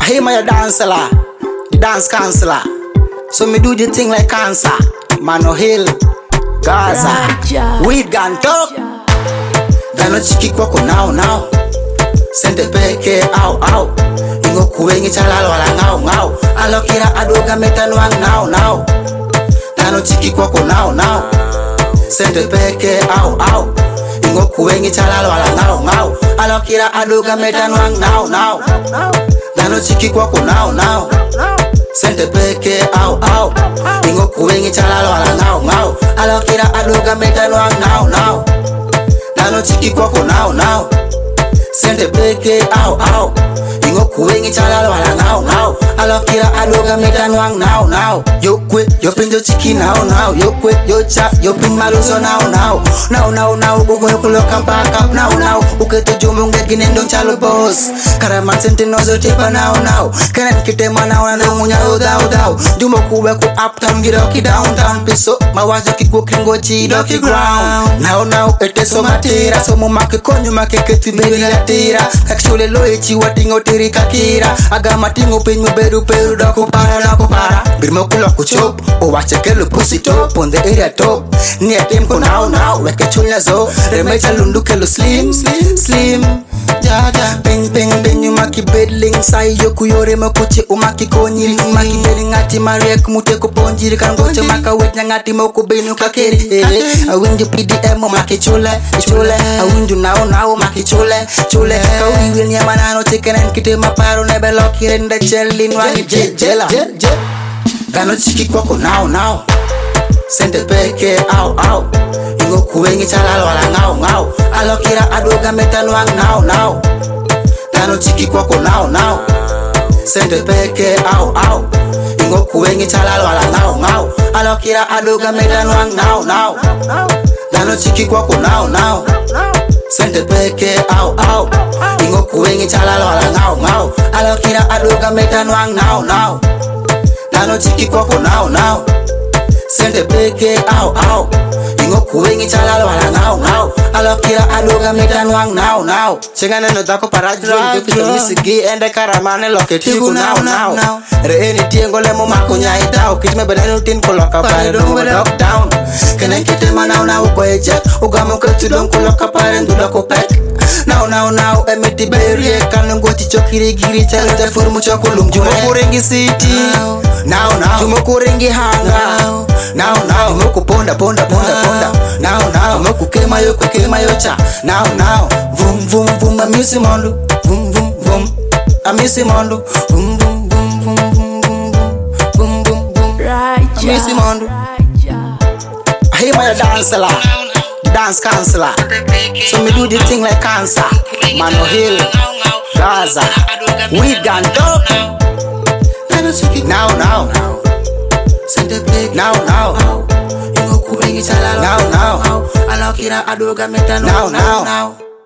him a dancer, the dance counselor. So me do the thing like cancer. Mano Hill, Gaza, weed gun talk. Dano chiki kwako now. Sente peke au. Ingo kuwengi chalalo wala ngao. Alokira adoga metanwang now. Dano chiki kwako now. Sente peke au. Ingo kuwengi chalalo wala ngao. Alokira adoga metanwang now. Dano chiki kwako now. Sente peke au. Ingo kuwengi chalalo wala ngao. Alokira adoga metanwang now. Dano chiki kwako now. Sente peke au. Ingo kuwengi chalalo wala ngao. Alokira adoga metanwang now. Yo kwe, yo pinjo chiki now. Yo kwe, yo cha, yo pin maluso now. Now, gogo yo kuloka back up now. Uketo jumu ngegine ndo chalo boss. Karaman sente nozo tipa now. Kenen kitema now na munya udao. Jumo kuwe ku uptown giroki downtown. Piso, mawazo kiku kingo chidoki ground. Now, ete so matira. So mumake konyo make ketu baby latira. Kakshule loe chiwa tingo tiri kakira. Agama tingo pinyo beru dako para. Birmo kulo kuchop. O wache kelo pussy top. On the area top. Nia tem ko now. Weke chunya zo. Remecha lundu kelo slim. Jaja. Ping umaki bedling. Sai yoku yore makuchi umaki konyiri. Umaki bedling ati mariek mute kuponjiri. Kangoche maka wet nyangati moku binu kakeri. Awinju PDM umaki chule. Awinju now umaki chule. Kawi wil nyamanano chicken and kite maparo nebe loki rende chelin wani jela. Dano chiki kwako now. Sente peke au. Ingo kuwengi chalalo wala ngao. Alokira adoga metanwang now. Dano chiki kwako now. Sente peke au. Ingo kuwengi chalalo wala ngao. Alokira adoga metanwang now. Dano chiki kwako now. Sente peke au. Ingo kuwengi chalalo wala ngao. Alokira adoga metanwang now. Dano chiki kwako now. Sente peke au. Ingo kuwengi chalalo wala ngao. Alokira adoga metanwang now. Chengane no dako parajron. Gepito misigi ende karamane loketiku now. Reeni tiengo lemo makunya itao. Kitime bedani utin kuloka pare dungo dog down. Kenen kitema now uko eche. Ugamo ketu don kuloka pare nduda ko pek. Now, emiti berie kanungo ticho kirigiri chalete formu chokulum. Jumo kurengi city. Now. Jumo kurengi hanga. Now. Jumo kuponda. Now. Jumo kukema yo cha. Now. Vum. Amisi mondu. Vum. Amisi mondu. Vum. Amisi mondu. Hey, my dancer. Dance counselor. So me do the thing like cancer. Mano Hill, Gaza, weed gun talk. Now. Now.